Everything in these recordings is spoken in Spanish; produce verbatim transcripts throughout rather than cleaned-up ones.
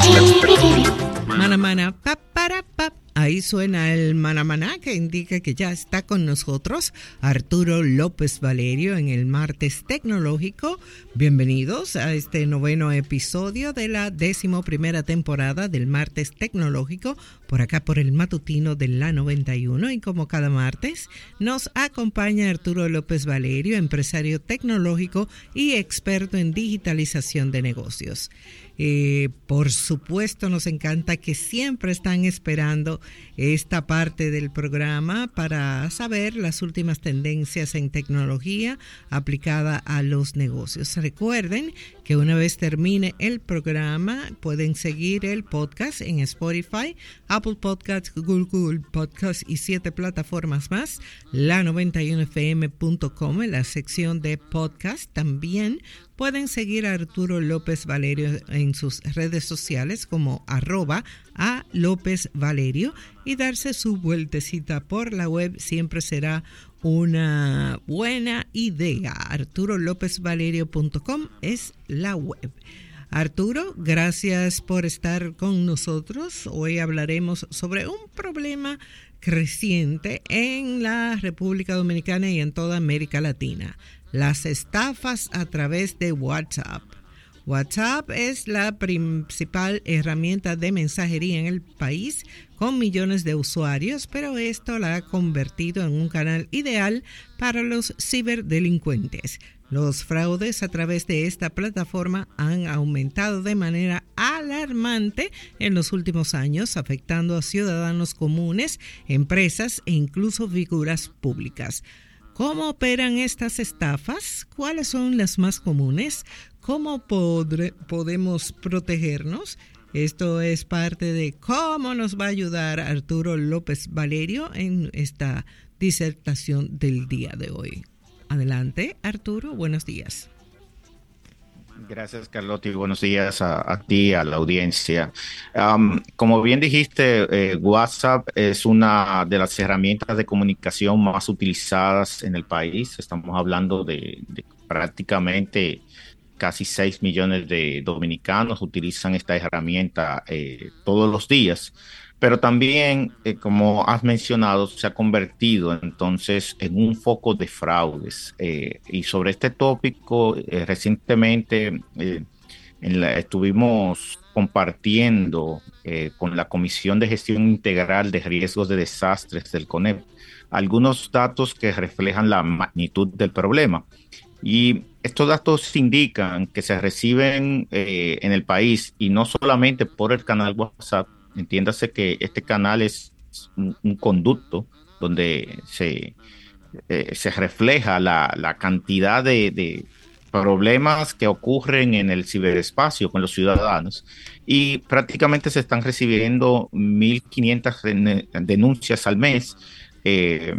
Mana mana pa para pa. Ahí suena el manamaná que indica que ya está con nosotros Arturo López Valerio en el Martes Tecnológico. Bienvenidos a este noveno episodio de la décimo primera temporada del Martes Tecnológico, por acá por el matutino de la noventa y uno. Y como cada martes nos acompaña Arturo López Valerio, empresario tecnológico y experto en digitalización de negocios. Eh, por supuesto, nos encanta que siempre están esperando esta parte del programa para saber las últimas tendencias en tecnología aplicada a los negocios. Recuerden que una vez termine el programa pueden seguir el podcast en Spotify, Apple Podcasts, Google, Google Podcasts y siete plataformas más, la noventa y uno f m punto com en la sección de podcast. También pueden seguir a Arturo López Valerio en sus redes sociales como arroba a López Valerio y darse su vueltecita por la web siempre será una buena idea. arturo lópez valerio punto com es la web. Arturo, gracias por estar con nosotros. Hoy hablaremos sobre un problema creciente en la República Dominicana y en toda América Latina: las estafas a través de WhatsApp. WhatsApp es la principal herramienta de mensajería en el país con millones de usuarios, pero esto la ha convertido en un canal ideal para los ciberdelincuentes. Los fraudes a través de esta plataforma han aumentado de manera alarmante en los últimos años, afectando a ciudadanos comunes, empresas e incluso figuras públicas. ¿Cómo operan estas estafas? ¿Cuáles son las más comunes? ¿Cómo podre, podemos protegernos? Esto es parte de cómo nos va a ayudar Arturo López Valerio en esta disertación del día de hoy. Adelante, Arturo, buenos días. Gracias, Carlota, y buenos días a, a ti, a la audiencia. Um, como bien dijiste, eh, WhatsApp es una de las herramientas de comunicación más utilizadas en el país. Estamos hablando de, de prácticamente casi seis millones de dominicanos utilizan esta herramienta eh, todos los días. Pero también, eh, como has mencionado, se ha convertido entonces en un foco de fraudes. Eh, y sobre este tópico, eh, recientemente eh, en la, estuvimos compartiendo eh, con la Comisión de Gestión Integral de Riesgos de Desastres del CONEP algunos datos que reflejan la magnitud del problema. Y estos datos indican que se reciben eh, en el país, y no solamente por el canal WhatsApp. Entiéndase que este canal es un, un conducto donde se, eh, se refleja la, la cantidad de, de problemas que ocurren en el ciberespacio con los ciudadanos, y prácticamente se están recibiendo mil quinientas denuncias al mes, eh,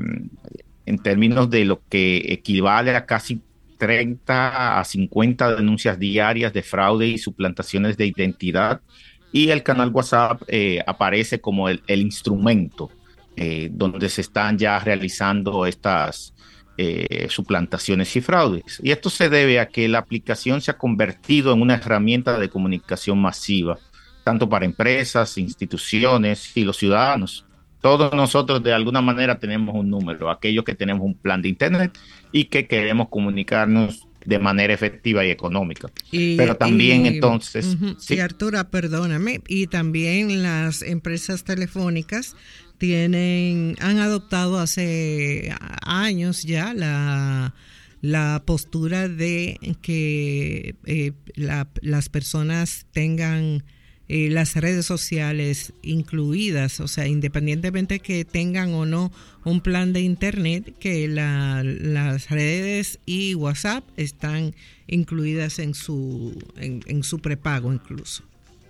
en términos de lo que equivale a casi treinta a cincuenta denuncias diarias de fraude y suplantaciones de identidad. Y el canal WhatsApp eh, aparece como el, el instrumento eh, donde se están ya realizando estas eh, suplantaciones y fraudes. Y esto se debe a que la aplicación se ha convertido en una herramienta de comunicación masiva, tanto para empresas, instituciones y los ciudadanos. Todos nosotros de alguna manera tenemos un número, aquellos que tenemos un plan de internet y que queremos comunicarnos de manera efectiva y económica. Y, Pero también y, entonces... Uh-huh. Sí, Arturo, perdóname. Y también las empresas telefónicas tienen, han adoptado hace años ya la, la postura de que eh, la, las personas tengan eh, las redes sociales incluidas, o sea, independientemente que tengan o no un plan de internet, que la, las redes y WhatsApp están incluidas en su, en, en su prepago incluso.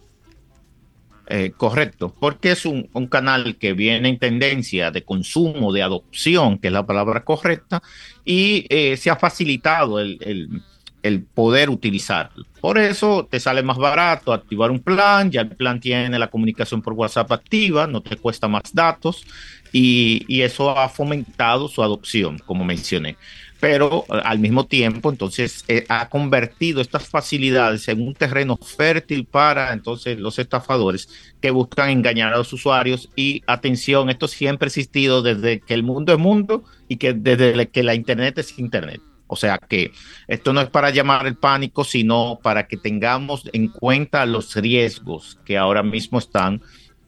Eh, correcto, porque es un, un canal que viene en tendencia de consumo, de adopción, que es la palabra correcta, y eh, se ha facilitado el, el, el poder utilizarlo. Por eso te sale más barato activar un plan, ya el plan tiene la comunicación por WhatsApp activa, no te cuesta más datos, y, y eso ha fomentado su adopción, como mencioné. pero al mismo tiempo entonces eh, ha convertido estas facilidades en un terreno fértil para entonces los estafadores que buscan engañar a los usuarios. Y atención, esto siempre ha existido desde que el mundo es mundo y que desde que la internet es internet. O sea que esto no es para llamar el pánico, sino para que tengamos en cuenta los riesgos que ahora mismo están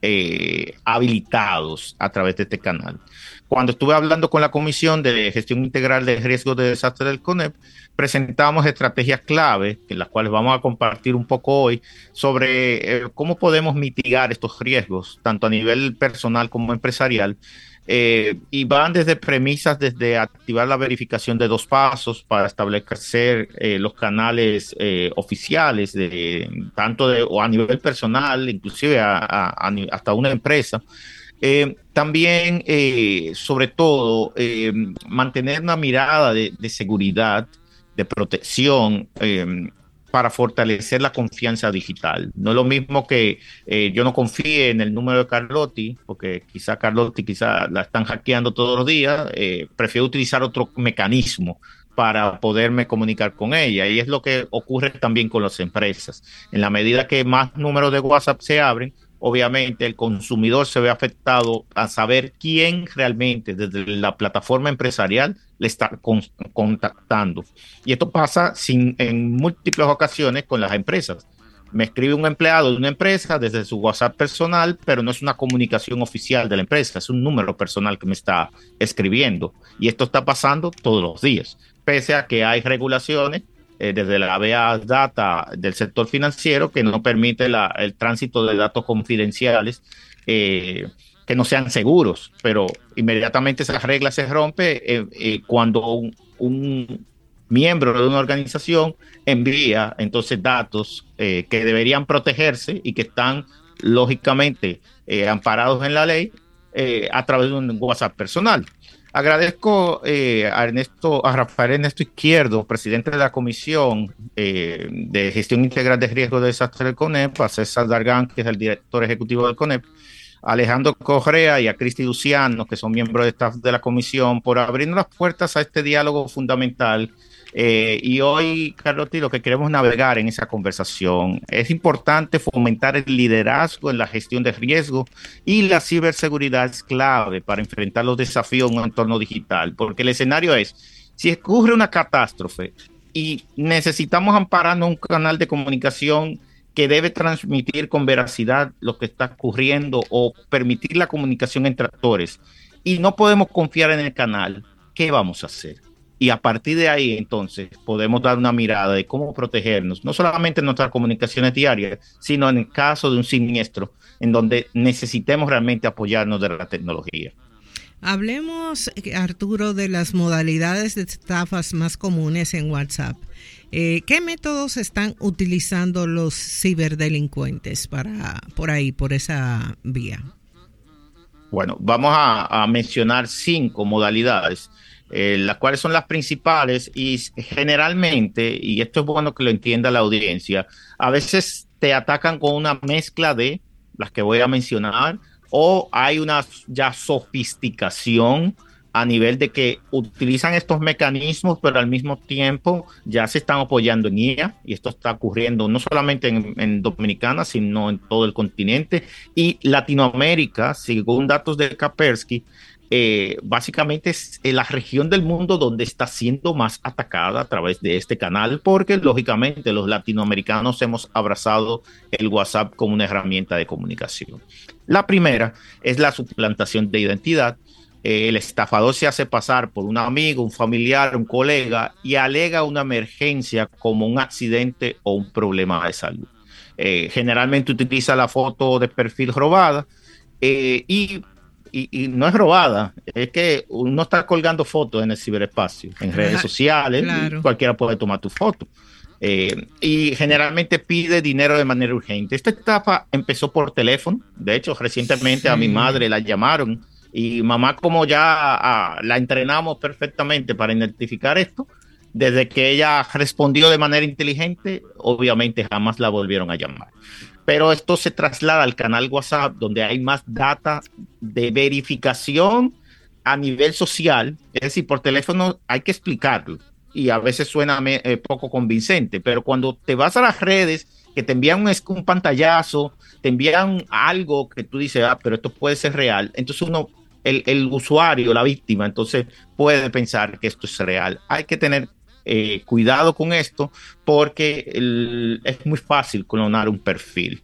eh, habilitados a través de este canal. Cuando estuve hablando con la Comisión de Gestión Integral de Riesgos de Desastre del CONEP, presentamos estrategias clave, en las cuales vamos a compartir un poco hoy, sobre eh, cómo podemos mitigar estos riesgos, tanto a nivel personal como empresarial. Eh, y van desde premisas, desde activar la verificación de dos pasos para establecer eh, los canales eh, oficiales, de, tanto de, o a nivel personal, inclusive a, a, a, hasta una empresa. Eh, también, eh, sobre todo, eh, mantener una mirada de, de seguridad, de protección, eh, para fortalecer la confianza digital. No es lo mismo que eh, yo no confíe en el número de Carlotti, porque quizá Carlotti quizá la están hackeando todos los días, eh, prefiero utilizar otro mecanismo para poderme comunicar con ella. Y es lo que ocurre también con las empresas. En la medida que más números de WhatsApp se abren, obviamente el consumidor se ve afectado a saber quién realmente desde la plataforma empresarial le está con, contactando. Y esto pasa sin, en múltiples ocasiones con las empresas. Me escribe un empleado de una empresa desde su WhatsApp personal, pero no es una comunicación oficial de la empresa, es un número personal que me está escribiendo. Y esto está pasando todos los días, pese a que hay regulaciones Eh, desde la habeas data del sector financiero que no permite la, el tránsito de datos confidenciales eh, que no sean seguros, pero inmediatamente esa regla se rompe eh, eh, cuando un, un miembro de una organización envía entonces datos eh, que deberían protegerse y que están lógicamente eh, amparados en la ley eh, a través de un WhatsApp personal. Agradezco eh, a Ernesto, a Rafael Ernesto Izquierdo, presidente de la Comisión eh, de Gestión Integral de Riesgos de Desastre del CONEP, a César Dargan, que es el director ejecutivo del CONEP, a Alejandro Correa y a Cristi Luciano, que son miembros de staff de la Comisión, por abrirnos las puertas a este diálogo fundamental. Eh, y hoy, Carlotti, lo que queremos navegar en esa conversación. Es importante fomentar el liderazgo en la gestión de riesgo, y la ciberseguridad es clave para enfrentar los desafíos en un entorno digital, porque el escenario es, si ocurre una catástrofe y necesitamos ampararnos en un canal de comunicación que debe transmitir con veracidad lo que está ocurriendo o permitir la comunicación entre actores, y no podemos confiar en el canal, ¿qué vamos a hacer? Y a partir de ahí, entonces, podemos dar una mirada de cómo protegernos, no solamente en nuestras comunicaciones diarias, sino en el caso de un siniestro, en donde necesitemos realmente apoyarnos de la tecnología. Hablemos, Arturo, de las modalidades de estafas más comunes en WhatsApp. Eh, ¿Qué métodos están utilizando los ciberdelincuentes para por ahí, por esa vía? Bueno, vamos a, a mencionar cinco modalidades. Eh, las cuales son las principales, y generalmente, y esto es bueno que lo entienda la audiencia, a veces te atacan con una mezcla de las que voy a mencionar, o hay una ya sofisticación a nivel de que utilizan estos mecanismos, pero al mismo tiempo ya se están apoyando en I A, y esto está ocurriendo no solamente en, en Dominicana, sino en todo el continente y Latinoamérica, según datos de Kaspersky. Eh, básicamente es la región del mundo donde está siendo más atacada a través de este canal, porque lógicamente los latinoamericanos hemos abrazado el WhatsApp como una herramienta de comunicación. La primera es la suplantación de identidad. Eh, el estafador se hace pasar por un amigo, un familiar, un colega, y alega una emergencia como un accidente o un problema de salud. Eh, generalmente utiliza la foto de perfil robada eh, y Y, y no es robada, es que uno está colgando fotos en el ciberespacio, en redes sociales, claro. Cualquiera puede tomar tu foto. Eh, y generalmente pide dinero de manera urgente. Esta estafa empezó por teléfono. De hecho, recientemente sí. A mi madre la llamaron, y mamá, como ya a, la entrenamos perfectamente para identificar esto, desde que ella respondió de manera inteligente, obviamente jamás la volvieron a llamar. Pero esto se traslada al canal WhatsApp, donde hay más data de verificación a nivel social, es decir, por teléfono hay que explicarlo y a veces suena eh, poco convincente, pero cuando te vas a las redes, que te envían un, un pantallazo, te envían algo que tú dices, ah, pero esto puede ser real, entonces uno, el, el usuario, la víctima, entonces puede pensar que esto es real. Hay que tener eh, cuidado con esto porque el, es muy fácil clonar un perfil.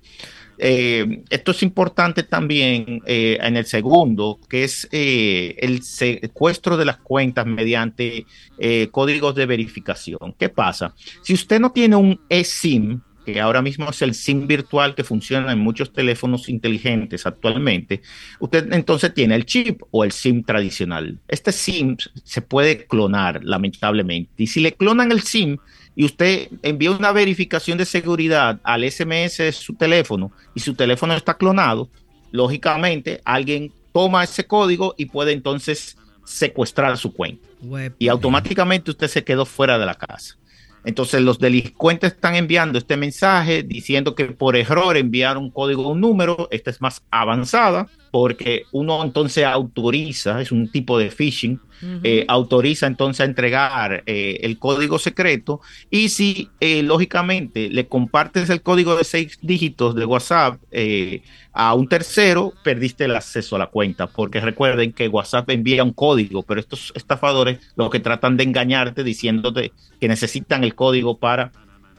Eh, esto es importante también eh, en el segundo, que es eh, el secuestro de las cuentas mediante eh, códigos de verificación. ¿Qué pasa? Si usted no tiene un eSIM, que ahora mismo es el SIM virtual que funciona en muchos teléfonos inteligentes actualmente, usted entonces tiene el chip o el SIM tradicional. Este SIM se puede clonar, lamentablemente. Y si le clonan el SIM, y usted envía una verificación de seguridad al S M S de su teléfono y su teléfono está clonado, lógicamente alguien toma ese código y puede entonces secuestrar su cuenta. Web. Y automáticamente usted se quedó fuera de la casa. Entonces los delincuentes están enviando este mensaje diciendo que por error enviaron un código o un número. Esta es más avanzada porque uno entonces autoriza, es un tipo de phishing, uh-huh. eh, autoriza entonces a entregar eh, el código secreto y si eh, lógicamente le compartes el código de seis dígitos de WhatsApp eh, a un tercero, perdiste el acceso a la cuenta, porque recuerden que WhatsApp envía un código, pero estos estafadores lo que tratan de engañarte diciéndote que necesitan el código para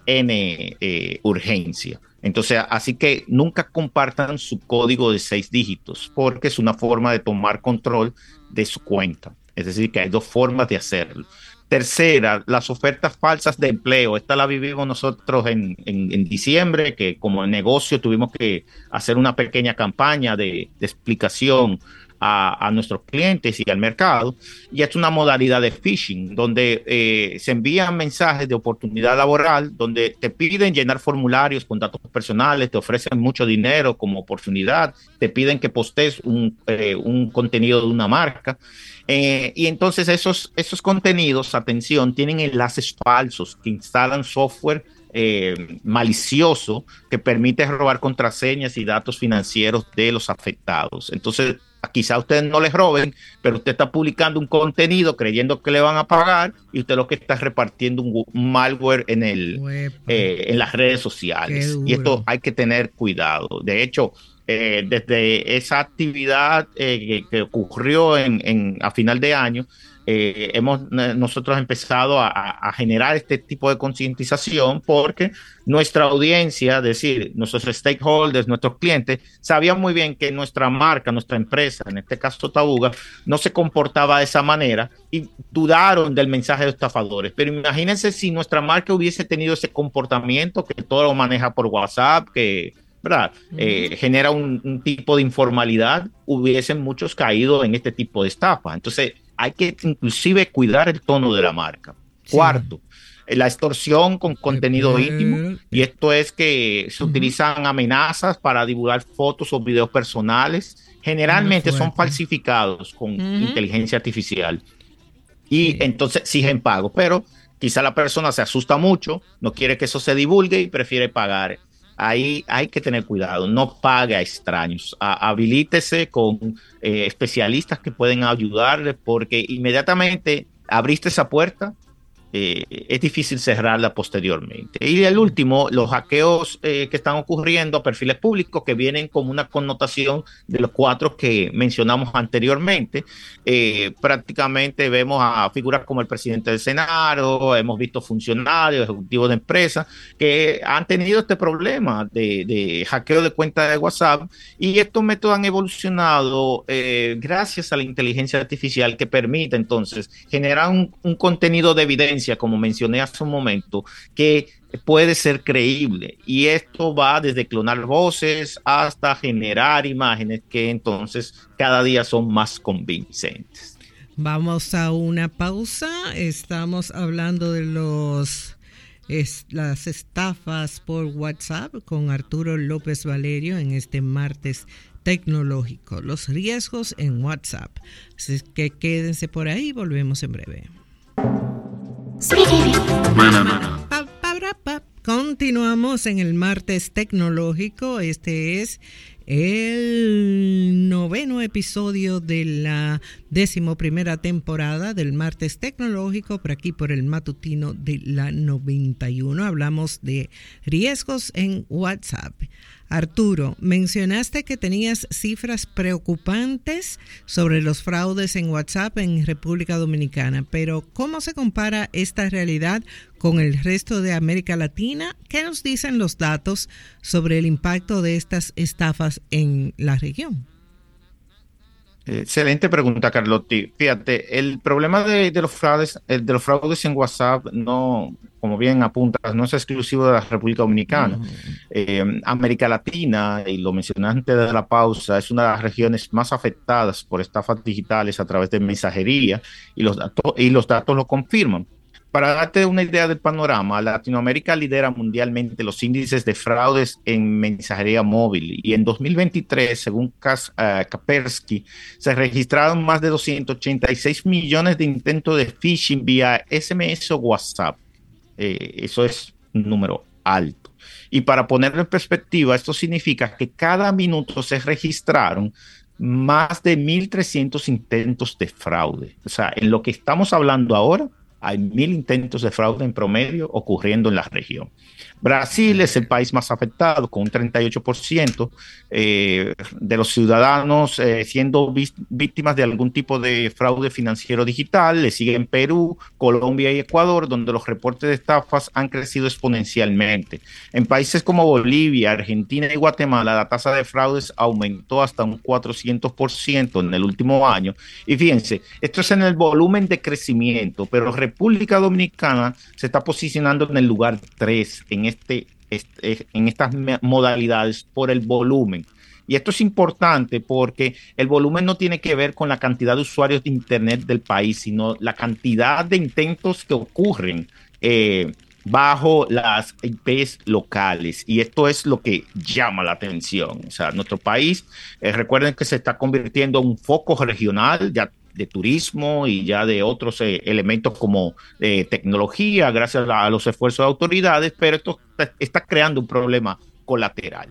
N eh, urgencia. Entonces, así que nunca compartan su código de seis dígitos, porque es una forma de tomar control de su cuenta. Es decir, que hay dos formas de hacerlo. Tercera, las ofertas falsas de empleo. Esta la vivimos nosotros en, en, en diciembre, que como negocio tuvimos que hacer una pequeña campaña de, de explicación a, a nuestros clientes y al mercado. Y es una modalidad de phishing, donde eh, se envían mensajes de oportunidad laboral, donde te piden llenar formularios con datos personales, te ofrecen mucho dinero como oportunidad, te piden que postees un, eh, un contenido de una marca. Eh, y entonces esos, esos contenidos, atención, tienen enlaces falsos que instalan software eh, malicioso que permite robar contraseñas y datos financieros de los afectados. Entonces, quizá a ustedes no les roben, pero usted está publicando un contenido creyendo que le van a pagar y usted lo que está es repartiendo un, un malware en, el, eh, en las redes sociales. Y esto hay que tener cuidado. De hecho, Eh, desde esa actividad eh, que, que ocurrió en, en, a final de año, eh, hemos eh, nosotros empezado a, a generar este tipo de concientización porque nuestra audiencia, es decir, nuestros stakeholders, nuestros clientes, sabían muy bien que nuestra marca, nuestra empresa, en este caso Tabuga, no se comportaba de esa manera y dudaron del mensaje de estafadores. Pero imagínense si nuestra marca hubiese tenido ese comportamiento, que todo lo maneja por WhatsApp, que ¿verdad? Uh-huh. Eh, genera un, un tipo de informalidad, hubiesen muchos caído en este tipo de estafa. Entonces hay que inclusive cuidar el tono de la marca. Sí. Cuarto, la extorsión con contenido uh-huh. íntimo, y esto es que se uh-huh. utilizan amenazas para divulgar fotos o videos personales, generalmente son falsificados con uh-huh. inteligencia artificial y sí. entonces exigen pago, pero quizá la persona se asusta mucho, no quiere que eso se divulgue y prefiere pagar. Ahí hay que tener cuidado, no pague a extraños, a, habilítese con eh, especialistas que pueden ayudarle porque inmediatamente abriste esa puerta, eh, es difícil cerrarla posteriormente. Y el último, los hackeos eh, que están ocurriendo a perfiles públicos que vienen con una connotación de los cuatro que mencionamos anteriormente. Eh, prácticamente vemos a figuras como el presidente del Senado, hemos visto funcionarios, ejecutivos de empresas que han tenido este problema de, de hackeo de cuentas de WhatsApp, y estos métodos han evolucionado eh, gracias a la inteligencia artificial que permite entonces generar un, un contenido de evidencia, como mencioné hace un momento, que puede ser creíble, y esto va desde clonar voces hasta generar imágenes que entonces cada día son más convincentes. Vamos a una pausa. Estamos hablando de los es, las estafas por WhatsApp con Arturo López Valerio en este martes tecnológico, los riesgos en WhatsApp. Así que quédense por ahí, volvemos en breve. Continuamos en el martes tecnológico. Este es el noveno episodio de la décimo primera temporada del Martes Tecnológico, por aquí por el matutino de la noventa y uno. Hablamos de riesgos en WhatsApp. Arturo, mencionaste que tenías cifras preocupantes sobre los fraudes en WhatsApp en República Dominicana, pero ¿cómo se compara esta realidad con el resto de América Latina? ¿Qué nos dicen los datos sobre el impacto de estas estafas en la región? Excelente pregunta, Carlotti. Fíjate, el problema de, de los fraudes, el de los fraudes en WhatsApp, no, como bien apuntas, no es exclusivo de la República Dominicana. Uh-huh. Eh, América Latina, y lo mencioné antes de la pausa, es una de las regiones más afectadas por estafas digitales a través de mensajería, y los datos, y los datos lo confirman. Para darte una idea del panorama, Latinoamérica lidera mundialmente los índices de fraudes en mensajería móvil, y en dos mil veintitrés, según Kas, uh, Kaspersky, se registraron más de doscientos ochenta y seis millones de intentos de phishing vía S M S o WhatsApp. Eh, eso es un número alto. Y para ponerlo en perspectiva, esto significa que cada minuto se registraron más de mil trescientos intentos de fraude. O sea, en lo que estamos hablando ahora, hay mil intentos de fraude en promedio ocurriendo en la región. Brasil es el país más afectado, con un treinta y ocho por ciento eh, de los ciudadanos eh, siendo víctimas de algún tipo de fraude financiero digital. Le siguen Perú, Colombia y Ecuador, donde los reportes de estafas han crecido exponencialmente. En países como Bolivia, Argentina y Guatemala, la tasa de fraudes aumentó hasta un cuatrocientos por ciento en el último año. Y fíjense, esto es en el volumen de crecimiento, pero República Dominicana se está posicionando en el lugar tres en Este, este, en estas modalidades por el volumen. Y esto es importante porque el volumen no tiene que ver con la cantidad de usuarios de Internet del país, sino la cantidad de intentos que ocurren eh, bajo las I Pes locales. Y esto es lo que llama la atención. O sea, nuestro país, eh, recuerden que se está convirtiendo en un foco regional, ya de turismo y ya de otros eh, elementos como eh, tecnología, gracias a, a los esfuerzos de autoridades, pero esto está, está creando un problema colateral.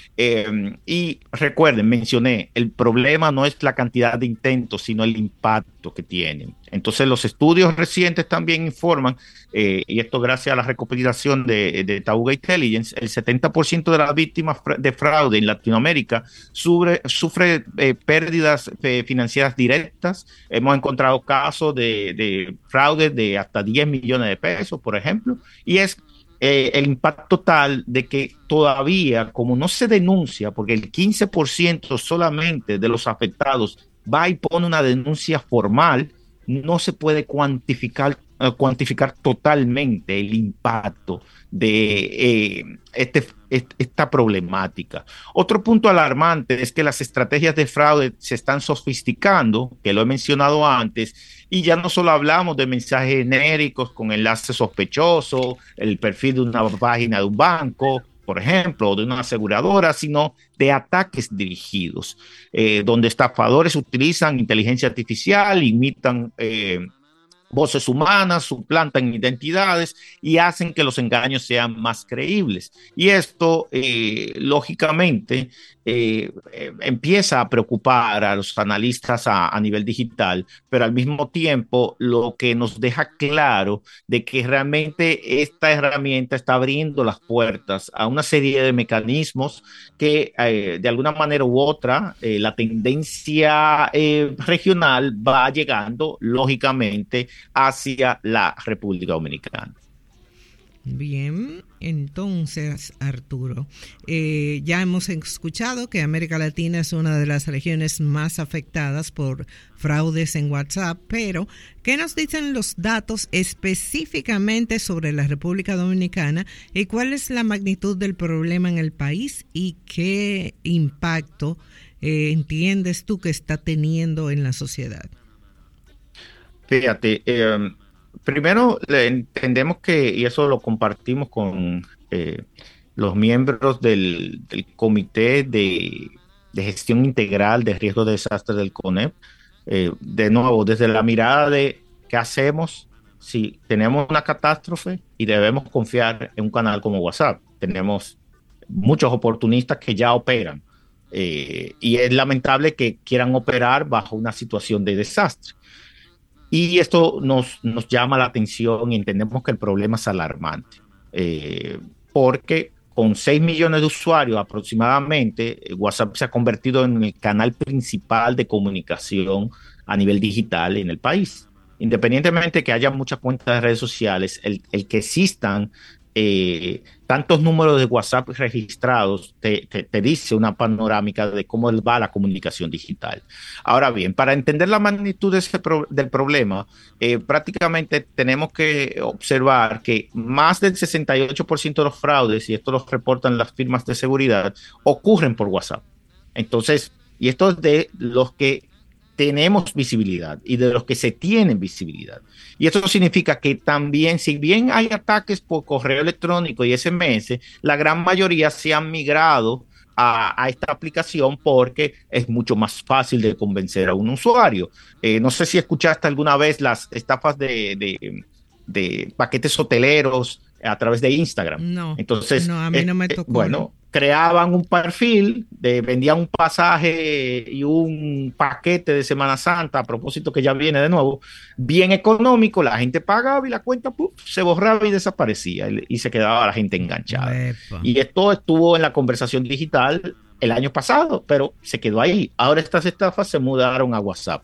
Eh, y recuerden, mencioné, el problema no es la cantidad de intentos, sino el impacto que tienen. Entonces, los estudios recientes también informan, eh, y esto gracias a la recopilación de, de Tauga Intelligence, el setenta por ciento de las víctimas de fraude en Latinoamérica sufre, sufre eh, pérdidas eh, financieras directas. Hemos encontrado casos de, de fraude de hasta diez millones de pesos, por ejemplo, y es Eh, el impacto tal de que todavía, como no se denuncia, porque el quince por ciento solamente de los afectados va y pone una denuncia formal, no se puede cuantificar, uh, cuantificar totalmente el impacto de eh, este, este, esta problemática. Otro punto alarmante es que las estrategias de fraude se están sofisticando, que lo he mencionado antes, y ya no solo hablamos de mensajes genéricos con enlaces sospechosos, el perfil de una página de un banco, por ejemplo, o de una aseguradora, sino de ataques dirigidos, eh, donde estafadores utilizan inteligencia artificial, imitan eh, voces humanas, suplantan identidades y hacen que los engaños sean más creíbles. Y esto, eh, lógicamente, eh, eh, empieza a preocupar a los analistas a, a nivel digital, pero al mismo tiempo lo que nos deja claro de que realmente esta herramienta está abriendo las puertas a una serie de mecanismos que eh, de alguna manera u otra eh, la tendencia eh, regional va llegando lógicamente hacia la República Dominicana. Bien, entonces, Arturo, eh, ya hemos escuchado que América Latina es una de las regiones más afectadas por fraudes en WhatsApp, pero ¿qué nos dicen los datos específicamente sobre la República Dominicana y cuál es la magnitud del problema en el país y qué impacto eh, entiendes tú que está teniendo en la sociedad? Fíjate, eh, primero entendemos que, y eso lo compartimos con eh, los miembros del, del Comité de, de Gestión Integral de Riesgos de Desastres del CONEP, eh, de nuevo, desde la mirada de qué hacemos si tenemos una catástrofe y debemos confiar en un canal como WhatsApp. Tenemos muchos oportunistas que ya operan Eh, y es lamentable que quieran operar bajo una situación de desastre. Y esto nos, nos llama la atención y entendemos que el problema es alarmante, eh, porque con seis millones de usuarios aproximadamente, WhatsApp se ha convertido en el canal principal de comunicación a nivel digital en el país. Independientemente de que haya muchas cuentas de redes sociales, el, el que existan eh, tantos números de WhatsApp registrados te, te, te dice una panorámica de cómo va la comunicación digital. Ahora bien, para entender la magnitud de ese pro, del problema, eh, prácticamente tenemos que observar que más del sesenta y ocho por ciento de los fraudes, y esto los reportan las firmas de seguridad, ocurren por WhatsApp. Entonces, y esto es de los que tenemos visibilidad y de los que se tienen visibilidad. Y eso significa que también, si bien hay ataques por correo electrónico y S M S, la gran mayoría se han migrado a, a esta aplicación porque es mucho más fácil de convencer a un usuario. Eh, no sé si escuchaste alguna vez las estafas de, de, de paquetes hoteleros a través de Instagram. No, Entonces, no, a mí eh, no me eh, tocó. bueno, ¿no? creaban un perfil, de, vendían un pasaje y un paquete de Semana Santa, a propósito que ya viene de nuevo, bien económico, la gente pagaba y la cuenta puf, se borraba y desaparecía y, y se quedaba la gente enganchada. Epa. Y esto estuvo en la conversación digital el año pasado, pero se quedó ahí. Ahora estas estafas se mudaron a WhatsApp.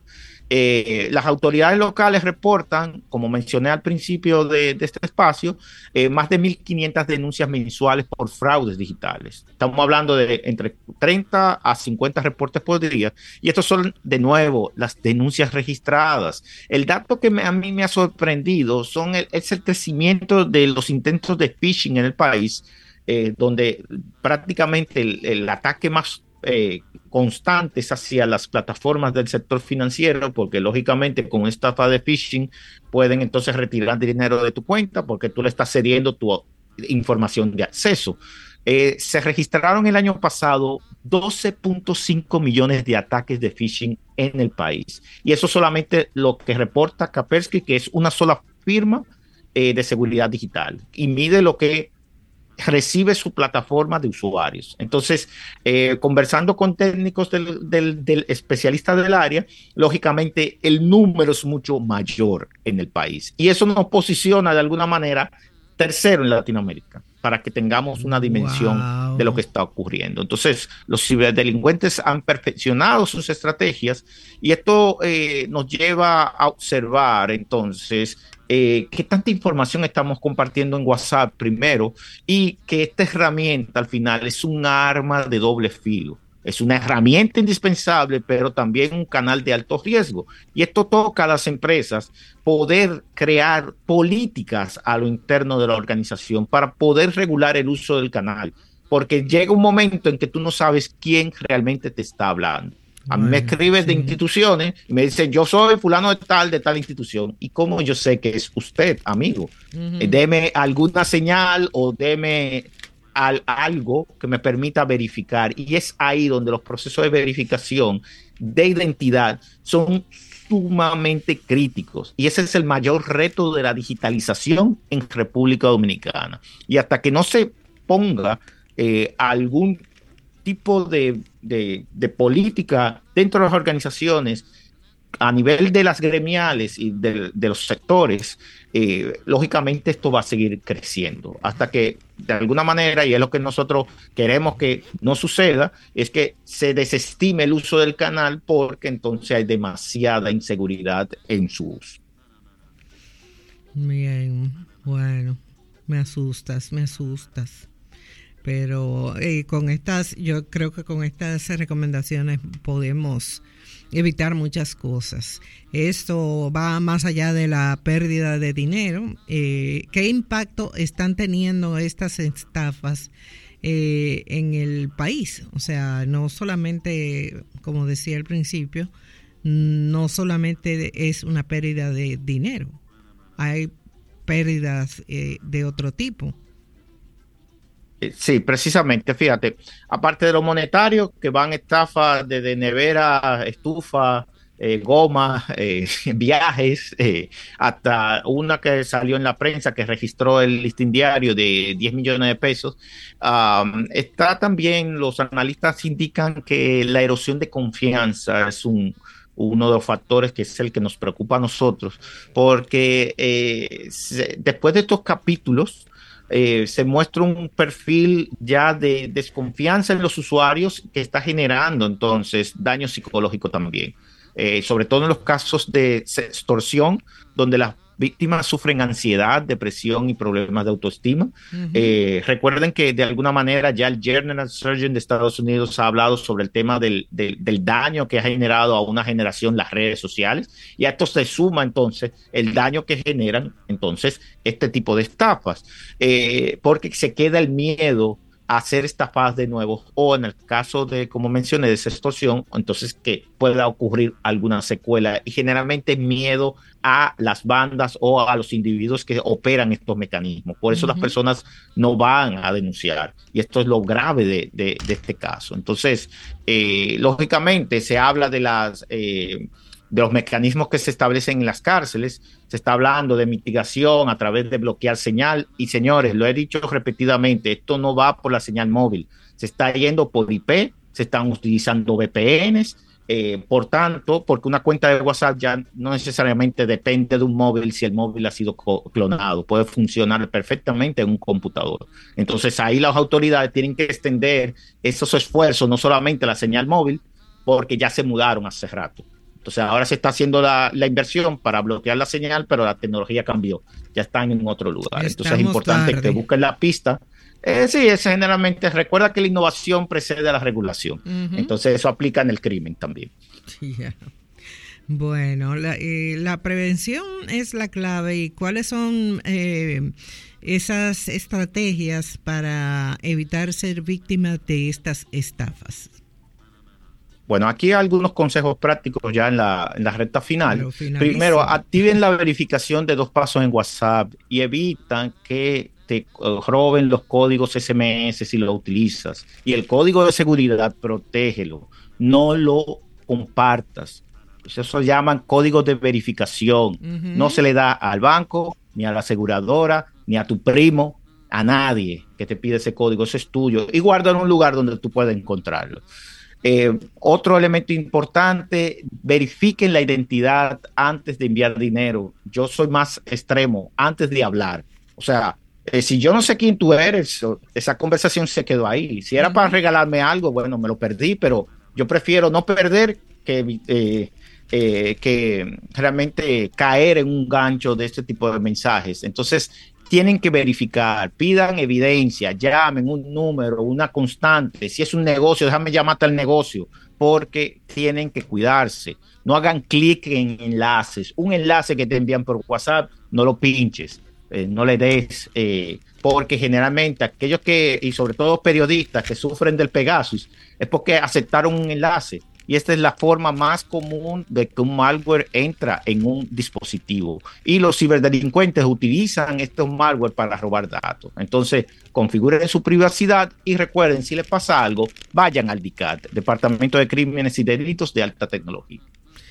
Eh, las autoridades locales reportan, como mencioné al principio de, de este espacio, eh, más de mil quinientas denuncias mensuales por fraudes digitales. Estamos hablando de entre treinta a cincuenta reportes por día, y estos son, de nuevo, las denuncias registradas. El dato que me, a mí me ha sorprendido son el, es el crecimiento de los intentos de phishing en el país, eh, donde prácticamente el, el ataque más Eh, constantes hacia las plataformas del sector financiero, porque lógicamente con estafa de phishing pueden entonces retirar dinero de tu cuenta porque tú le estás cediendo tu información de acceso. Eh, se registraron el año pasado doce punto cinco millones de ataques de phishing en el país. Y eso solamente lo que reporta Kaspersky, que es una sola firma eh, de seguridad digital, y mide lo que recibe su plataforma de usuarios. Entonces, eh, conversando con técnicos del, del, del especialista del área, lógicamente el número es mucho mayor en el país. Y eso nos posiciona de alguna manera tercero en Latinoamérica, para que tengamos una dimensión wow. de lo que está ocurriendo. Entonces, los ciberdelincuentes han perfeccionado sus estrategias y esto eh, nos lleva a observar entonces Eh, qué tanta información estamos compartiendo en WhatsApp primero, y que esta herramienta al final es un arma de doble filo. Es una herramienta indispensable, pero también un canal de alto riesgo. Y esto toca a las empresas poder crear políticas a lo interno de la organización para poder regular el uso del canal, porque llega un momento en que tú no sabes quién realmente te está hablando. A mí bueno, me escriben sí. de instituciones y me dicen, yo soy fulano de tal, de tal institución. ¿Y cómo yo sé que es usted, amigo? Uh-huh. Eh, deme alguna señal o deme al, algo que me permita verificar. Y es ahí donde los procesos de verificación de identidad son sumamente críticos. Y ese es el mayor reto de la digitalización en República Dominicana. Y hasta que no se ponga eh, algún tipo de, de, de política dentro de las organizaciones a nivel de las gremiales y de, de los sectores, eh, lógicamente esto va a seguir creciendo hasta que de alguna manera, y es lo que nosotros queremos que no suceda, es que se desestime el uso del canal, porque entonces hay demasiada inseguridad en su uso. Bien, bueno, me asustas, me asustas. Pero eh, con estas, yo creo que con estas recomendaciones podemos evitar muchas cosas. Esto va más allá de la pérdida de dinero. Eh, ¿Qué impacto están teniendo estas estafas eh, en el país? O sea, no solamente, como decía al principio, no solamente es una pérdida de dinero, hay pérdidas eh, de otro tipo. Sí, precisamente, fíjate, aparte de lo monetario, que van estafas de, de nevera, estufa, eh, goma, eh, viajes, eh, hasta una que salió en la prensa que registró el listín diario de diez millones de pesos. Um, está también, los analistas indican que la erosión de confianza es un uno de los factores que es el que nos preocupa a nosotros, porque eh, se, después de estos capítulos eh, se muestra un perfil ya de desconfianza en los usuarios que está generando entonces daño psicológico también, eh, sobre todo en los casos de extorsión, donde las víctimas sufren ansiedad, depresión y problemas de autoestima. Uh-huh. Eh, recuerden que de alguna manera ya el General Surgeon de Estados Unidos ha hablado sobre el tema del, del, del daño que ha generado a una generación las redes sociales, y a esto se suma entonces el daño que generan entonces este tipo de estafas, eh, porque se queda el miedo a ser estafadas de nuevo, o en el caso de, como mencioné, de esa extorsión, entonces que pueda ocurrir alguna secuela, y generalmente miedo a las bandas o a los individuos que operan estos mecanismos. Por eso uh-huh. las personas no van a denunciar, y esto es lo grave de, de, de este caso. Entonces, eh, lógicamente se habla de las... Eh, de los mecanismos que se establecen en las cárceles, se está hablando de mitigación a través de bloquear señal, y señores, lo he dicho repetidamente, esto no va por la señal móvil, se está yendo por I P, se están utilizando V P Ns, eh, por tanto, porque una cuenta de WhatsApp ya no necesariamente depende de un móvil si el móvil ha sido clonado, puede funcionar perfectamente en un computador. Entonces ahí las autoridades tienen que extender esos esfuerzos, no solamente a la señal móvil, porque ya se mudaron hace rato. Entonces ahora se está haciendo la, la inversión para bloquear la señal, pero la tecnología cambió, ya están en otro lugar. Estamos Entonces es importante tarde. que busquen la pista. Eh, sí, es generalmente, recuerda que la innovación precede a la regulación. Uh-huh. Entonces eso aplica en el crimen también. Yeah. Bueno, la, eh, la prevención es la clave. ¿Y cuáles son eh, esas estrategias para evitar ser víctima de estas estafas? Bueno, aquí hay algunos consejos prácticos ya en la, en la recta final. Primero, activen la verificación de dos pasos en WhatsApp y evitan que te uh, roben los códigos S M S si lo utilizas. Y el código de seguridad, protégelo. No lo compartas. Eso se llaman códigos de verificación. Uh-huh. No se le da al banco, ni a la aseguradora, ni a tu primo, a nadie que te pide ese código. Eso es tuyo. Y guárdalo en un lugar donde tú puedas encontrarlo. Eh, otro elemento importante, verifiquen la identidad antes de enviar dinero. Yo soy más extremo, antes de hablar. O sea, eh, si yo no sé quién tú eres, esa conversación se quedó ahí. Si era uh-huh. para regalarme algo, bueno, me lo perdí, pero yo prefiero no perder que, eh, eh, que realmente caer en un gancho de este tipo de mensajes. Entonces, tienen que verificar, pidan evidencia, llamen un número, una constante. Si es un negocio, déjame llamarte al negocio, porque tienen que cuidarse. No hagan clic en enlaces. Un enlace que te envían por WhatsApp, no lo pinches, eh, no le des, eh, porque generalmente aquellos que, y sobre todo periodistas que sufren del Pegasus, es porque aceptaron un enlace. Y esta es la forma más común de que un malware entra en un dispositivo. Y los ciberdelincuentes utilizan estos malware para robar datos. Entonces, configuren su privacidad y recuerden, si les pasa algo, vayan al D I C A T, Departamento de Crímenes y Delitos de Alta Tecnología.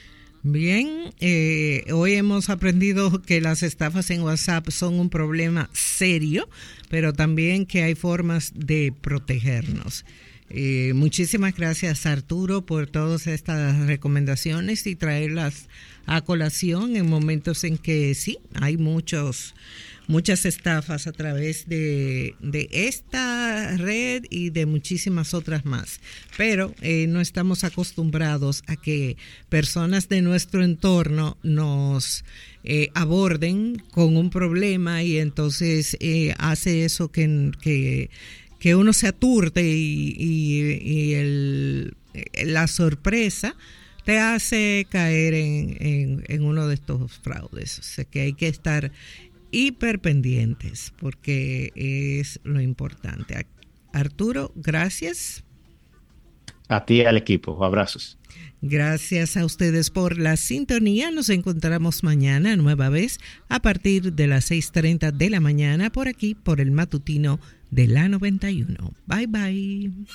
Bien, eh, hoy hemos aprendido que las estafas en WhatsApp son un problema serio, pero también que hay formas de protegernos. Eh, muchísimas gracias, Arturo, por todas estas recomendaciones y traerlas a colación en momentos en que sí, hay muchos muchas estafas a través de, de esta red y de muchísimas otras más. Pero eh, no estamos acostumbrados a que personas de nuestro entorno nos eh, aborden con un problema y entonces eh, hace eso que... que que uno se aturde y, y, y el, la sorpresa te hace caer en, en, en uno de estos fraudes. O sea que hay que estar hiper pendientes porque es lo importante. Arturo, gracias. A ti y al equipo, abrazos. Gracias a ustedes por la sintonía. Nos encontramos mañana nueva vez a partir de las seis treinta de la mañana por aquí, por el matutino de la noventa y uno. Bye bye.